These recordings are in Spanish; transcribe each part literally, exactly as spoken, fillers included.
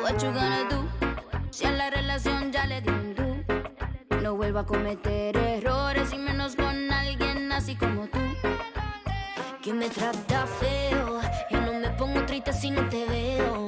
what you gonna do? Si a la relación ya le di un do. No vuelvo a cometer errores y menos con alguien así como tú, que me trata feo. Yo no me pongo triste si no te veo.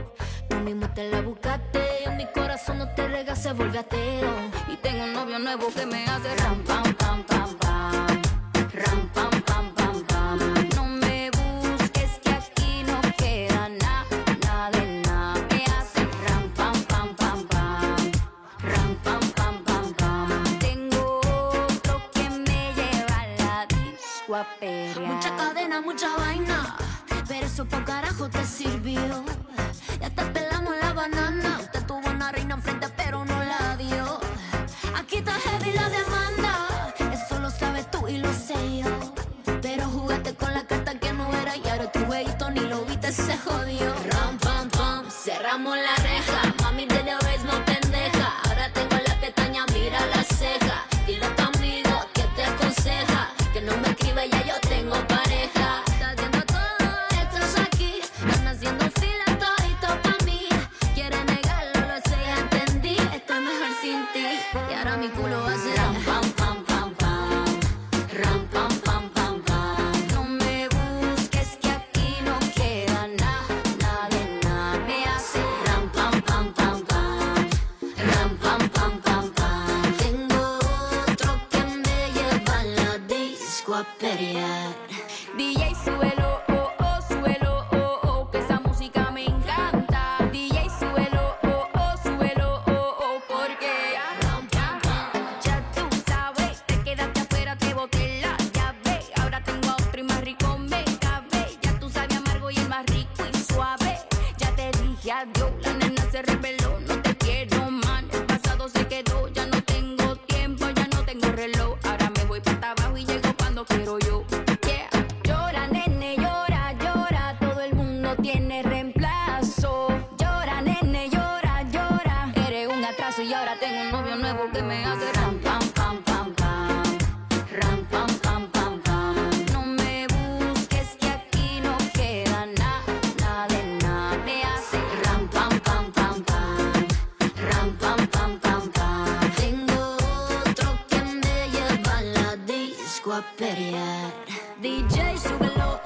Tú mismo te la buscaste y en mi corazón no te rega, se vuelve ateo. Y tengo un novio nuevo que me hace ram, pam, pam, pam, pam. Ram, pam, pam, pam, pam. No me busques que aquí no queda nada, nada de nada. Me hace ram, pam, pam, pam, pam. Ram, pam, pam, pam, pam. Tengo otro que me lleva a la disco a pelear. Mucha cadena, mucha vaina, pero eso por carajo te sirvió. Ya te pelamos la banana. Usted tuvo una reina enfrente pero no la dio. Aquí está heavy la demanda, eso lo sabes tú y lo sé yo. Pero jugaste con la carta que no era y ahora tu jueguito ni lo viste, se jodió. Ram, pam, pam, cerramos la reja. Mami de the race no pendeja. Ahora tengo la pestaña, mira la ceja. Dile a tu amigo que te aconseja que no me escribe, ya yo tengo pareja. Está haciendo todo estos aquí, están haciendo fila todito pa' mí. Quiere negarlo, lo sé, ya entendí. Estoy mejor sin ti y ahora mi culo hace ram, pam, pam, pam, pam. Ram, pam, pam, pam, pam. No me busques que aquí no queda nada, nada de nada. Me hace Ram, pam, pam, pam, pam. Ram, pam, pam, pam, pam. Tengo otro que me lleva a la disco a pelear. D J súbelo, oh, oh, súbelo, oh, oh, que esa música me encanta. D J súbelo, oh, oh, súbelo, oh, oh, porque Ram, pam, pam. ya tú sabes, te quedaste afuera, te boté la llave. Ahora tengo a otro y más rico me cabe. Ya tú sabes amargo y el más rico y suave. Ya te dije adiós, la nena se rebeló. No te quiero más, el pasado se quedó. Ya no tengo tiempo, ya no tengo reloj. Ahora me voy para abajo y llego cuando quiero yo. Yeah. Llora, nene, llora, llora. Todo el mundo tiene reemplazo. Llora, nene, llora, llora. Eres un atraso y ahora tengo un novio nuevo que me hace ram, pam, pam, pam, pam. Ram, pam, pam, pam, pam. No me busques que aquí no queda nada, nada de nada. Me hace Ram, pam, pam, pam, pam. Ram, pam, pam, pam, pam. Tengo otro que me lleva a la disco a pelear. D J, súbelo,